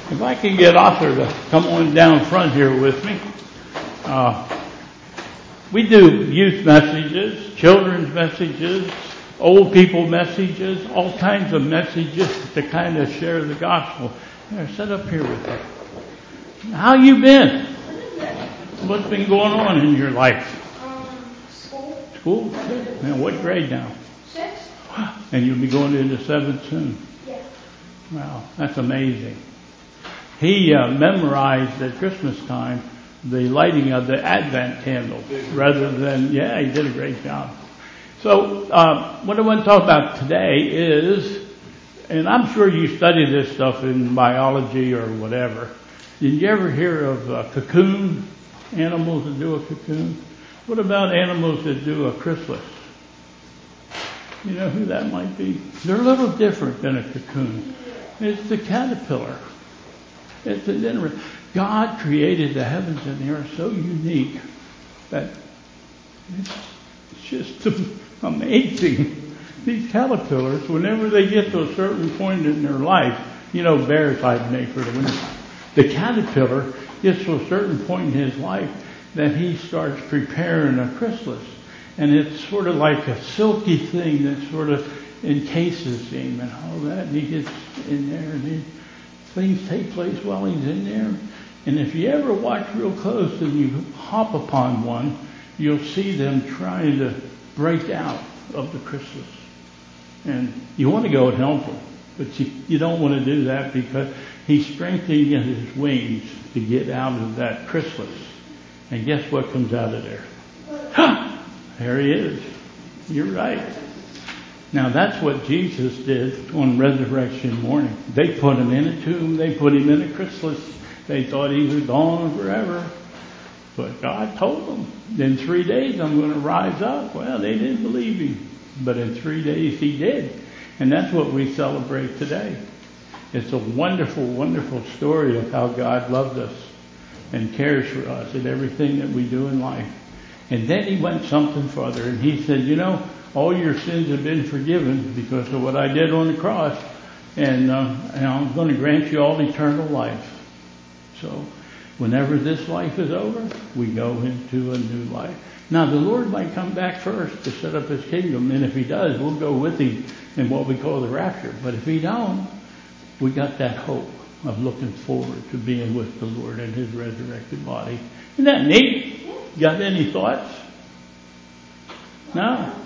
If I can get Arthur to come on down front here with me. We do youth messages, children's messages, old people messages, all kinds of messages to kind of share the gospel. Here, sit up here with me. How you been? What's been going on in your life? School. School? Good. Now, what grade now? 6. And you'll be going into 7th soon. Yeah. Wow, that's amazing. He memorized at Christmas time the lighting of the Advent candle rather than, he did a great job. So what I want to talk about today is, and I'm sure you study this stuff in biology or whatever. Did you ever hear of a cocoon? Animals that do a cocoon? What about animals that do a chrysalis? You know who that might be? They're a little different than a cocoon. It's the caterpillar. It's an interesting. God created the heavens and the earth so unique that it's just amazing. These caterpillars, whenever they get to a certain point in their life, bears hibernate for the winter. The caterpillar gets to a certain point in his life that he starts preparing a chrysalis. And it's sort of like a silky thing that sort of encases him and all that. And he gets in there and things take place while he's in there. And if you ever watch real close and you hop upon one, you'll see them trying to break out of the chrysalis. And you want to go and help him, but you don't want to do that because he's strengthening his wings to get out of that chrysalis. And guess what comes out of there? There he is. You're right. Now that's what Jesus did on resurrection morning. They put him in a tomb. They put him in a chrysalis. They thought he was gone forever. But God told them, in 3 days I'm going to rise up. Well, they didn't believe him. But in 3 days he did. And that's what we celebrate today. It's a wonderful, wonderful story of how God loved us and cares for us in everything that we do in life. And then he went something further. And he said, all your sins have been forgiven because of what I did on the cross. And I'm going to grant you all eternal life. So whenever this life is over, we go into a new life. Now the Lord might come back first to set up his kingdom. And if he does, we'll go with him in what we call the rapture. But if he don't, we got that hope of looking forward to being with the Lord in his resurrected body. Isn't that neat? Got any thoughts? No?